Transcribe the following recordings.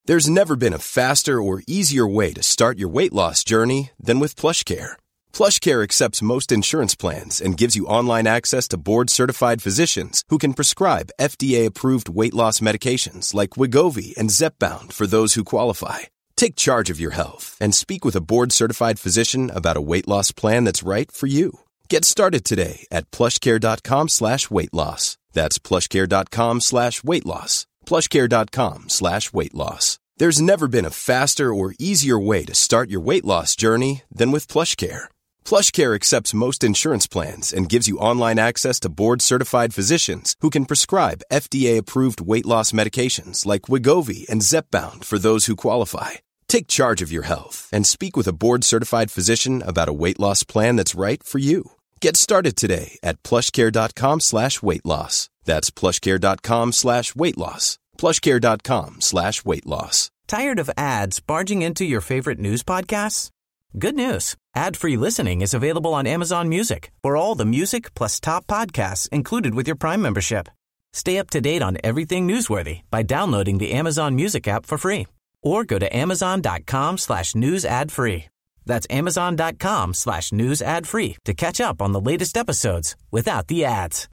There's never been a faster or easier way to start your weight loss journey than with PlushCare. PlushCare accepts most insurance plans and gives you online access to board-certified physicians who can prescribe FDA-approved weight loss medications like Wegovy and Zepbound for those who qualify. Take charge of your health and speak with a board-certified physician about a weight loss plan that's right for you. Get started today at plushcare.com/weightloss. That's plushcare.com/weightloss. plushcare.com/weightloss. There's never been a faster or easier way to start your weight loss journey than with PlushCare. PlushCare accepts most insurance plans and gives you online access to board-certified physicians who can prescribe FDA-approved weight loss medications like Wegovy and Zepbound for those who qualify. Take charge of your health and speak with a board-certified physician about a weight loss plan that's right for you. Get started today at plushcare.com/weightloss. That's plushcare.com/weightloss. plushcare.com/weightloss. Tired of ads barging into your favorite news podcasts? Good news. Ad-free listening is available on Amazon Music for all the music plus top podcasts included with your Prime membership. Stay up to date on everything newsworthy by downloading the Amazon Music app for free or go to amazon.com/news ad free. That's amazon.com/news ad free to catch up on the latest episodes without the ads.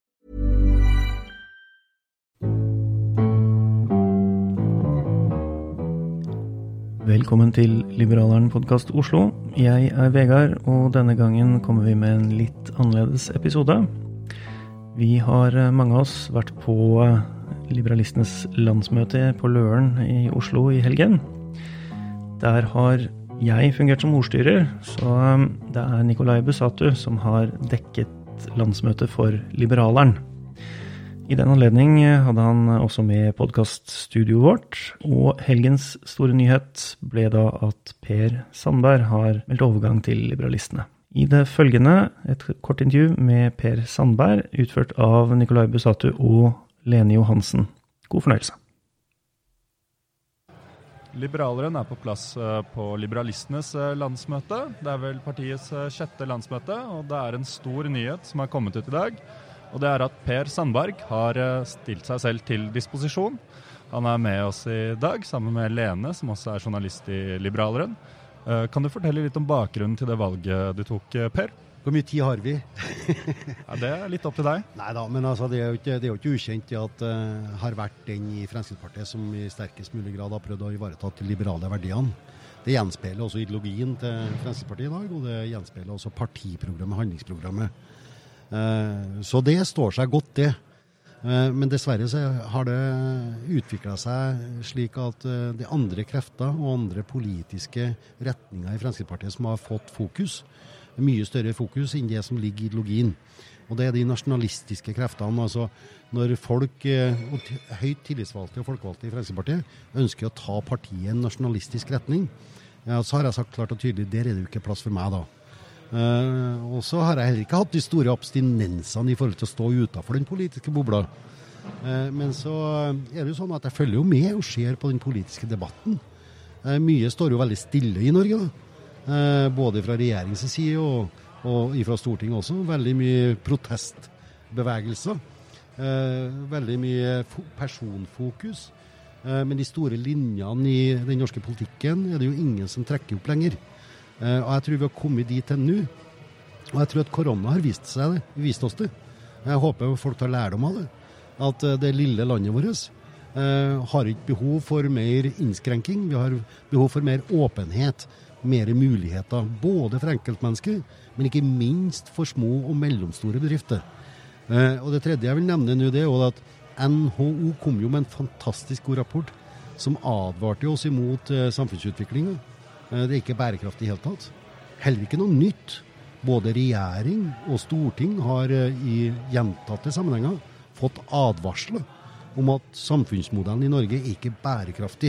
Velkommen til Liberaleren podcast Oslo. Jeg Vegard, og denne gangen kommer vi med en litt annerledes episode. Vi har mange av oss vært på liberalistenes landsmøte på Løren i Oslo i helgen. Der har jeg fungert som ordstyrer, så det Nikolai Busatu som har dekket landsmøtet for Liberaleren. I den anledning hadde han også med podcaststudioet vårt, og helgens store nyhet ble da at Per Sandberg har meldt overgang til liberalistene. I det følgende et kort intervju med Per Sandberg, utført av Nikolai Busatu og Lene Johansen. God fornøyelse. Liberaleren på plass på liberalistenes landsmøte. Det vel partiets 6. landsmøte, og det en stor nyhet som har kommet ut i dag. Og det at Per Sandberg har stilt seg selv til disposisjon. Han med oss i dag, sammen med Lene, som også journalist i Liberaleren. Kan du fortelle litt om bakgrunnen til det valget du tok, Per? Hvor mye tid har vi? Ja, det litt opp til deg. Neida, men altså, det jo ikke ukjent at har vært den i Fremskrittspartiet som i sterkest mulig grad har prøvd å ivareta de liberale verdiene. Det gjenspeiler også ideologien til Fremskrittspartiet i dag, og det gjenspeiler også partiprogrammet, handlingsprogrammet. Så det står seg godt det. Men dessverre så har det utviklet seg slik at det andre krefter og andre politiske retninger i Fremskrittspartiet som har fått fokus, mye større fokus enn det som ligger i ideologien. Og det de nasjonalistiske kreftene, altså når folk, høyt tillitsvalgte og folkevalgte i Fremskrittspartiet, ønsker å ta partiet i en nasjonalistisk retning, ja, så har jeg sagt klart og tydelig, der det jo ikke plass for meg da. Og så har jeg heller ikke hatt de store abstinensene i forhold til å stå utenfor den politiske bobla. Men så det jo sånn at jeg følger jo med og ser på den politiske debatten. Mye står jo veldig stille i Norge da. Både fra regjeringens side og fra Stortinget også. Veldig mye protestbevegelser. Veldig mye personfokus. Men de store linjene i den norske politikken det jo ingen som trekker opp lenger. Og jeg tror vi har kommet dit til nå. Og jeg tror at korona har vist oss det. Jeg håper folk tar lærdom av det. At det lille landet vårt har ikke behov for mer innskrenking. Vi har behov for mer åpenhet, mer muligheter, både for enkeltmennesker, men ikke minst for små og mellomstore bedrifter. Og det tredje jeg vil nevne nå, det jo at NHO kom jo med en fantastisk god rapport som advarte oss imot samfunnsutviklingen. Det ikke bærekraftig i hele tatt. Heller ikke noe nytt. Både regjering og storting har i gjentatte sammenhenger fått advarsler om at samfunnsmodellen i Norge ikke bærekraftig.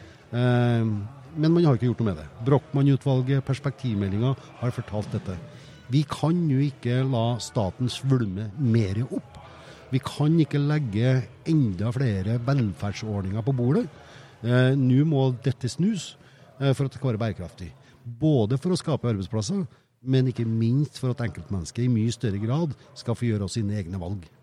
Men man har ikke gjort noe med det. Brochmann-utvalget, perspektivmeldingen har fortalt dette. Vi kan jo ikke la staten svulme mer opp. Vi kan ikke legge enda flere velferdsordninger på bordet. Nå må dette snus for at det skal være bærekraftig. Både for å skape arbeidsplasser, men ikke minst for at enkeltmennesker i mye større grad skal få gjøre sine egne valg.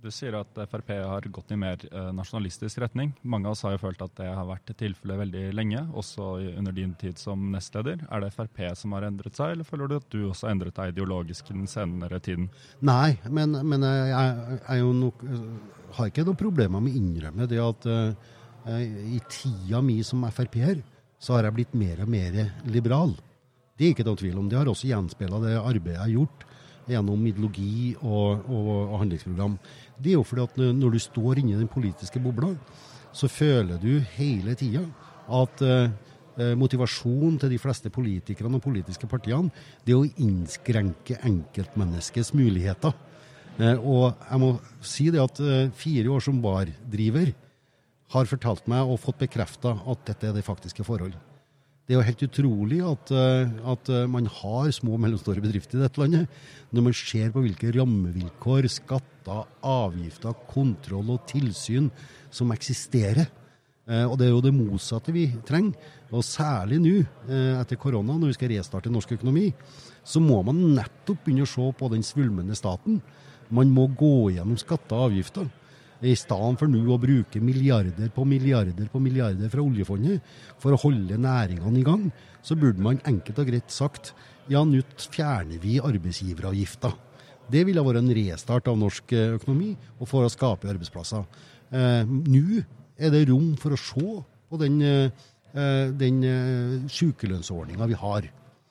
Du sier at FrP har gått i mer nasjonalistisk retning. Mange av oss har jo følt at det har vært tilfellet veldig lenge, også under din tid som nestleder. Er det FrP som har endret seg, eller føler du at du også har endret deg ideologisk i den senere tiden? Nei, men jeg er jo nok, har ikke noen problemer med å innrømme det at i tida mi som FrP-er, så har jeg blitt mer og mer liberal. Det er ikke noen tvil om. Det har også gjenspeilet det arbeidet jeg har gjort gjennom ideologi og handlingsprogram. Det er jo fordi at når du står inne i den politiske bobla, så føler du hele tida at motivasjonen til de fleste politikerne og politiske partiene, det er å innskrenke enkeltmenneskets muligheter. Og jeg må si det at 4 år som bardriver har fortalt meg og fått bekreftet at dette er det faktiske forhold. Det er jo helt utrolig at man har små og mellomstore bedrifter i dette landet. Når man ser på hvilke rammevilkår, skatter, avgifter, kontroll og tilsyn som eksisterer. Og det er jo det motsatte vi trenger. Og særlig nå, etter korona, når vi skal restarte norsk økonomi, så må man nettopp begynne å se på den svulmende staten. Man må gå gjennom skatter og avgifter. I stedet for nå å bruke milliarder på milliarder fra oljefondet for å holde næringene i gang, så burde man enkelt og greit sagt, ja, nå fjerner vi arbeidsgiveravgifter. Det ville vært en restart av norsk økonomi, og for å skape arbeidsplasser. Nå er det rom for å se på den sykelønnsordningen vi har.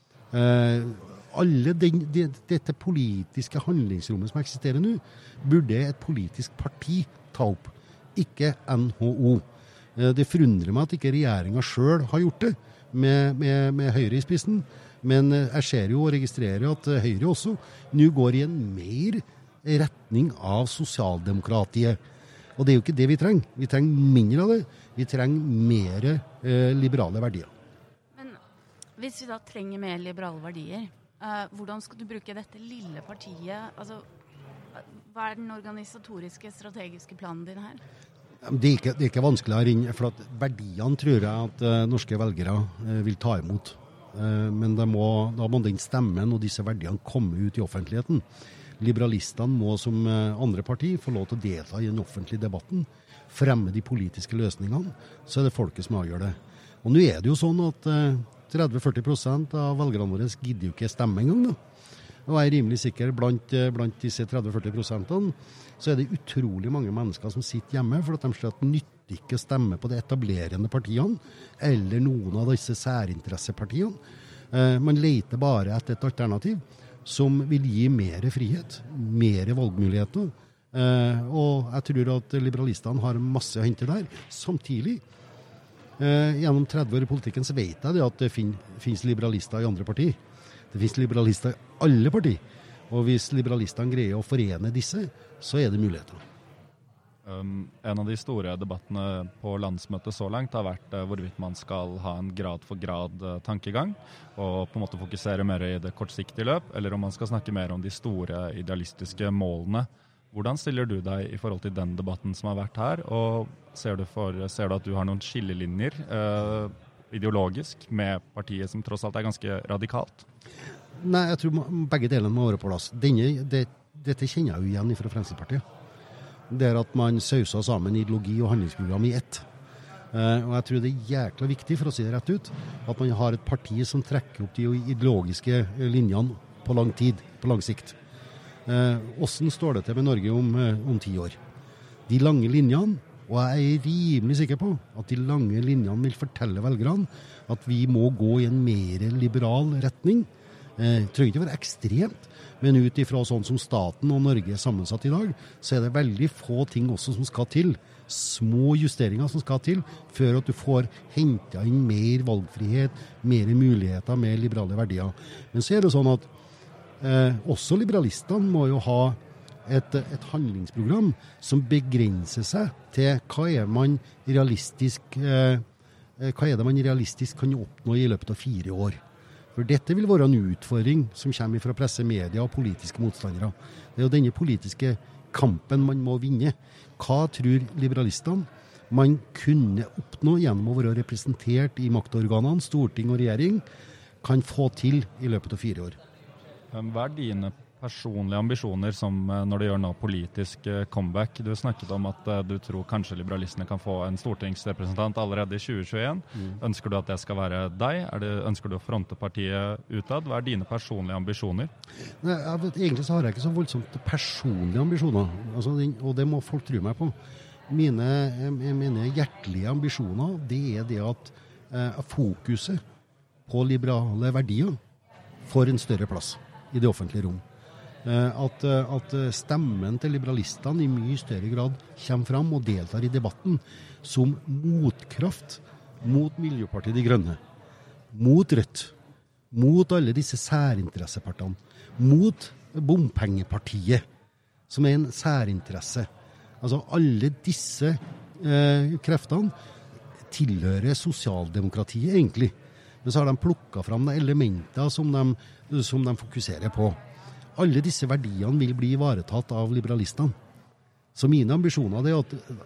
Dette politiske handlingsrommet som eksisterer nå, burde et politisk parti ta opp, ikke NHO. Det forundrer meg at ikke regjeringen selv har gjort det med Høyre i spissen, men jeg ser jo og registrerer at Høyre også nå går i en mer retning av sosialdemokratiet. Og det er jo ikke det vi trenger. Vi trenger mindre av det. Vi trenger mer liberale verdier. Men hvis vi da trenger mer liberale verdier, hvordan skal du bruke dette lille partiet? Altså, hva er den organisatoriske, strategiske planen din her? Det er ikke vanskeligere inn, for at verdiene tror jeg at norske velgere vil ta imot. Men da må den stemmen og disse verdiene komme ut i offentligheten. Liberalistene må som andre parti få lov til å delta i den offentlige debatten, fremme de politiske løsningene, så er det folket som avgjør det. Og nå er det jo sånn at 30-40% av velgerne våre gidder jo ikke stemme engang da. Og jeg er rimelig sikker blant disse 30-40%, så er det utrolig mange mennesker som sitter hjemme, for at de ser at det nytter ikke å stemme på de etablerende partiene, eller noen av disse særinteressepartiene. Man leter bare etter et alternativ som vil gi mer frihet, mer valgmuligheter, og jeg tror at liberalistene har masse å hente der. Samtidig, gjennom 30 år i politikken så vet jeg det at det finnes liberalister i andre partier. Det finnes liberalister i alle partier. Og hvis liberalistene greier å forene disse, så er det muligheter. En av de store debattene på landsmøtet så langt har vært hvorvidt man skal ha en grad for grad tankegang, og på en måte fokusere mer i det kortsiktige løp, eller om man skal snakke mer om de store idealistiske målene. Hvordan stiller du deg i forhold til den debatten som har vært her, og ser du at du har noen skillelinjer ideologisk med partiet som tross alt er ganske radikalt? Nei, jeg tror begge delene må være på plass. Dette kjenner jeg jo igjen fra Fremskrittspartiet. Det er at man sauser sammen ideologi og handlingsprogram i ett. Og jeg tror det er jækla viktig, for å si det rett ut, at man har et parti som trekker opp de ideologiske linjene på lang tid, på lang sikt. Hvordan står det til med Norge om 10 år? De lange linjene, og jeg er rimelig sikker på at de lange linjene vil fortelle velgerne at vi må gå i en mer liberal retning. Trenger ikke være ekstremt, men ut ifra sånn som staten og Norge er sammensatt i dag, så er det veldig få ting også som skal til. Små justeringer som skal til, før at du får hentet inn mer valgfrihet, mer muligheter, mer liberale verdier. Men så er det sånn at også liberalistene må jo ha et handlingsprogram som begrenser seg til hva er det man realistisk kan oppnå i løpet av 4 år. For dette vil være en utfordring som kommer fra presse, media og politiske motstandere. Det er jo denne politiske kampen man må vinne. Hva tror liberalistene man kunne oppnå gjennom å være representert i maktorganene, storting og regjering, kan få til i løpet av 4 år? Hva er dine personlige ambisjoner som når du gjør nå politisk comeback. Du snakket om at du tror kanskje liberalistene kan få en stortingsrepresentant allerede i 2021. Ønsker du at det skal være deg? Ønsker du å fronte partiet utad? Hva dine personlige ambisjoner? Nei, egentlig så har jeg ikke så voldsomt personlige ambisjoner, altså, og det må folk tro meg på. Mine hjertelige ambisjoner, det det at fokuset på liberale verdier får en større plass i det offentlige rom. At stemmen til liberalistene i mye større grad kommer fram og deltar i debatten som motkraft mot Miljøpartiet De Grønne, mot Rødt, mot alle disse særinteressepartene, mot bompengepartiet, som en særinteresse. Altså alle disse kreftene tilhører sosialdemokratiet egentlig. Men så har de plukket fram de elementer som de fokuserer på. Alle disse verdiene vil bli ivaretatt av liberalistene. Så mine ambisjoner er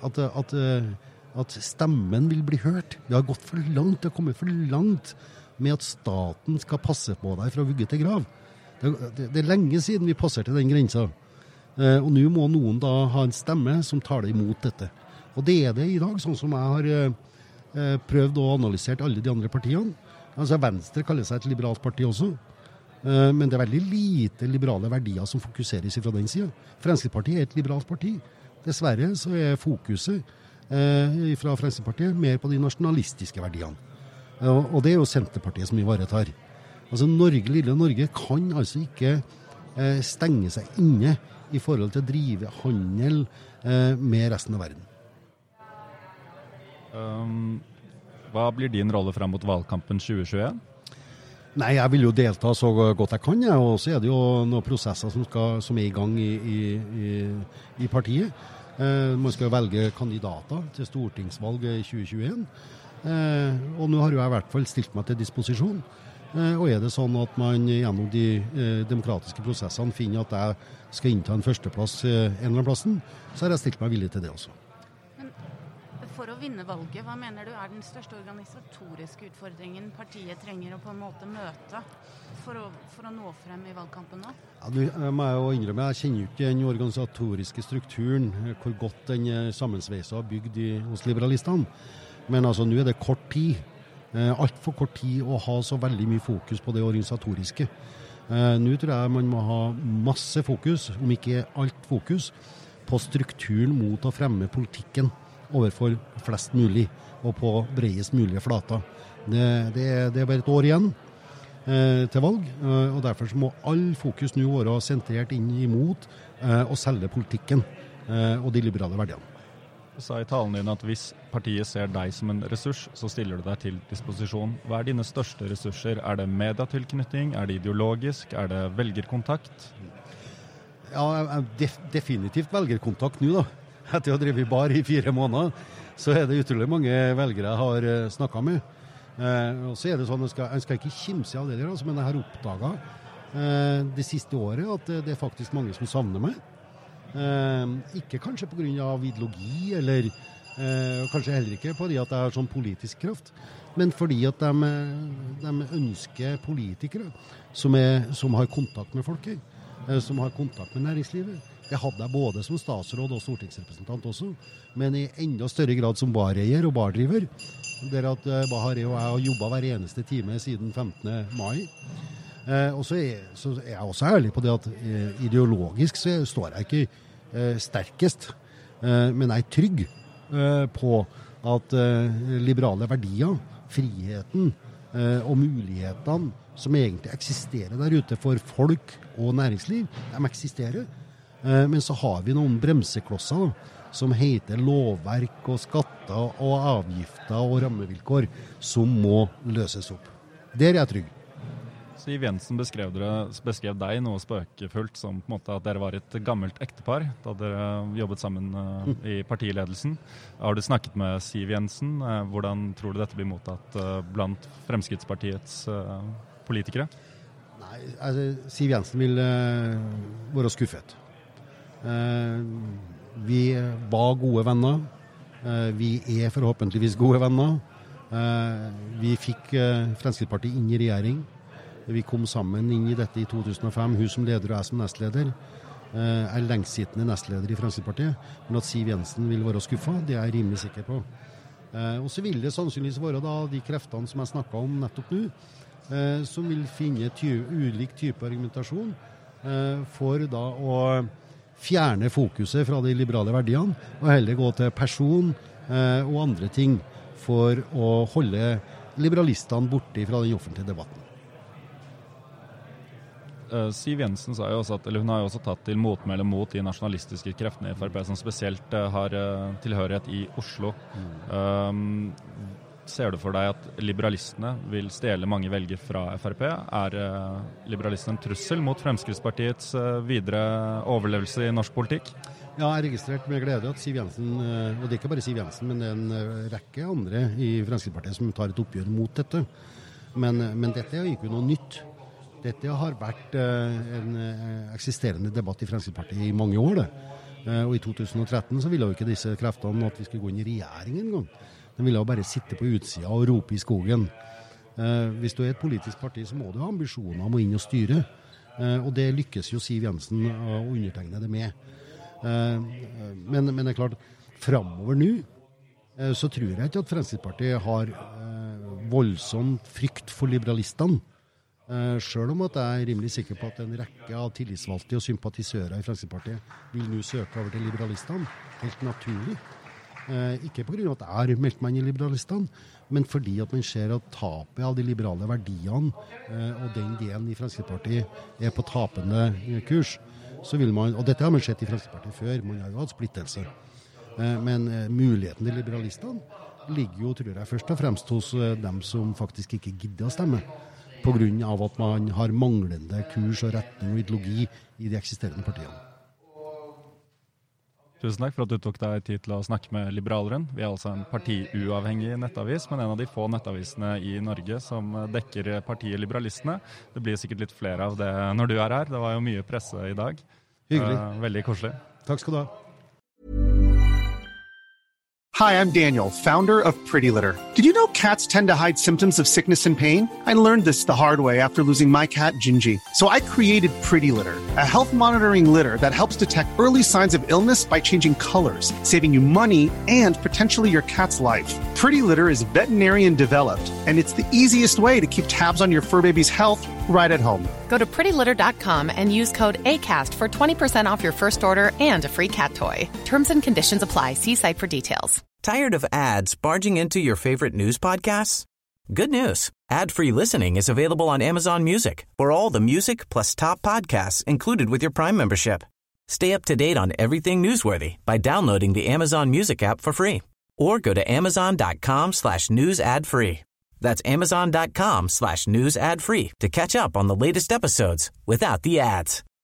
at stemmen vil bli hørt. Det har gått for langt, det har kommet for langt med at staten skal passe på deg fra vugge til grav. Det lenge siden vi passerte den grensa. Og nå må noen da ha en stemme som tar det imot dette. Og det det i dag, sånn som jeg har prøvd å analysere alle de andre partiene. Altså Venstre kaller seg et liberalt parti også. Men det veldig lite liberale verdier som fokuseres fra den siden. Fremskrittspartiet et liberalt parti. Dessverre så fokuset fra Fremskrittspartiet mer på de nasjonalistiske verdiene. Og det jo Senterpartiet som ivaretar. Altså lille Norge kan altså ikke stenge seg inne i forhold til å drive handel med resten av verden. Hva blir din rolle frem mot valgkampen 2021? Nei, jeg vil jo delta så godt jeg kan, og så det jo noen prosesser som i gang i partiet. Man skal jo velge kandidater til stortingsvalget i 2021, og nå har jo jeg i hvert fall stilt meg til disposisjon. Og det sånn at man gjennom de demokratiske prosessene finner at jeg skal innta en førsteplass en eller annen plassen, så har jeg stilt meg villig til det også. For å vinne valget, hva mener du den største organisatoriske utfordringen partiet trenger å på en måte møte for å nå frem i valgkampen nå? Ja, jeg må jo innrømme, jeg kjenner jo ikke den organisatoriske strukturen, hvor godt den sammensveisa er bygd hos liberalistene. Men altså, nå det kort tid, alt for kort tid å ha så veldig mye fokus på det organisatoriske. Nå tror jeg man må ha masse fokus, om ikke alt fokus, på strukturen mot å fremme politikken overfor flest mulig og på bredest mulige flater. Det bare et år igjen til valg, og derfor må all fokus nå være sentrert inn imot å selge politikken og de liberale verdiene. Du sa i talen din at hvis partiet ser deg som en ressurs, så stiller du deg til disposisjon. Hva dine største ressurser? Det mediatilknytning? Det ideologisk? Det velgerkontakt? Ja, definitivt velgerkontakt nå da. Etter å ha drevet bar i 4 måneder, så det utrolig mange velgere jeg har snakket med. Og så det sånn, jeg skal ikke kimse av det der, men jeg har oppdaget det siste året at det faktisk mange som savner meg. Ikke kanskje på grunn av ideologi, eller kanskje heller ikke fordi at jeg har sånn politisk kraft, men fordi at de ønsker politikere som har kontakt med folket, som har kontakt med næringslivet. Det hadde jeg både som statsråd og stortingsrepresentant også, men i enda større grad som bareier og bardriver, der at Bahar og jeg har jobbet hver eneste time siden 15. mai. Og så jeg også ærlig på det at ideologisk så står jeg ikke sterkest, men jeg trygg på at liberale verdier, friheten og mulighetene som egentlig eksisterer der ute for folk og næringsliv, de eksisterer. Men så har vi noen bremseklosser som heter lovverk og skatter og avgifter og rammevilkår som må løses opp. Der jeg trygg. Siv Jensen beskrev deg noe spøkefullt som på en måte at dere var et gammelt ektepar da dere jobbet sammen i partiledelsen. Har du snakket med Siv Jensen? Hvordan tror du dette blir mottatt blant Fremskrittspartiets politikere? Nei, altså, Siv Jensen vil være skuffet. Vi var gode venner. Vi forhåpentligvis gode venner. Vi fikk Fremskrittspartiet inn i regjering. Vi kom sammen inn I dette I 2005, hun som leder og jeg som nestleder. Lengstsittende nestleder I Fremskrittspartiet, men at Siv Jensen vil være skuffet, det jeg rimelig sikker på. Og så vil det sannsynligvis være da, de kreftene som jeg snakket om nettopp nå, som vil finne ulik type argumentasjon for da å fjerne fokuset fra de liberale verdiene, og heller gå til person og andre ting for å holde liberalistene borte fra den offentlige debatten. Siv Jensen sa jo også at, eller hun har jo også tatt til motmæle mot de nasjonalistiske kreftene I FrP som spesielt har tilhørighet I Oslo. Ser du for deg at liberalistene vil stjele mange velger fra FrP? Liberalistene en trussel mot Fremskrittspartiets videre overlevelse I norsk politikk? Ja, jeg registrert med glede at Siv Jensen, og det ikke bare Siv Jensen, men det en rekke andre I Fremskrittspartiet som tar et oppgjør mot dette. Men dette ikke noe nytt. Dette har vært en eksisterende debatt I Fremskrittspartiet I mange år. Og I 2013 så ville jo ikke disse kreftene at vi skulle gå inn I regjering en gang. De ville jo bare sitte på utsida og rope I skogen. Hvis du et politisk parti så må du ha ambisjoner om å inn og styre. Og det lykkes jo Siv Jensen å undertegne det med. Men det klart, fremover nå så tror jeg ikke at Fremskrittspartiet har voldsom frykt for liberalistene. Selv om at jeg rimelig sikker på at en rekke av tillitsvalgte og sympatisører I Fremskrittspartiet vil nå søke over til liberalistene, helt naturlig. Ikke på grunn av at jeg har meldt meg inn I liberalistene, men fordi at man ser at tapet av de liberale verdiene og den delen I Fremskrittspartiet på tapende kurs, så vil man, og dette har man sett I Fremskrittspartiet før, man har jo hatt splittelse, men muligheten til liberalistene ligger jo, tror jeg, først og fremst hos dem som faktisk ikke gidder å stemme, på grunn av at man har manglende kurs og retning og ideologi I de eksisterende partiene. Tusen takk for at du tok deg tid til å snakke med Liberaleren. Vi altså en partiuavhengig nettavis, men en av de få nettavisene I Norge som dekker partiet Liberalistene. Det blir sikkert litt flere av det når du her. Det var jo mye presse I dag. Hyggelig. Veldig koselig. Takk skal du ha. Hi, I'm Daniel, founder of Pretty Litter. Did you know cats tend to hide symptoms of sickness and pain? I learned this the hard way after losing my cat, Gingy. So I created Pretty Litter, a health monitoring litter that helps detect early signs of illness by changing colors, saving you money and potentially your cat's life. Pretty Litter is veterinarian developed, and it's the easiest way to keep tabs on your fur baby's health right at home. Go to prettylitter.com and use code ACAST for 20% off your first order and a free cat toy. Terms and conditions apply. See site for details. Tired of ads barging into your favorite news podcasts? Good news. Ad-free listening is available on Amazon Music for all the music plus top podcasts included with your Prime membership. Stay up to date on everything newsworthy by downloading the Amazon Music app for free or go to amazon.com/news ad free. That's amazon.com/news ad free to catch up on the latest episodes without the ads.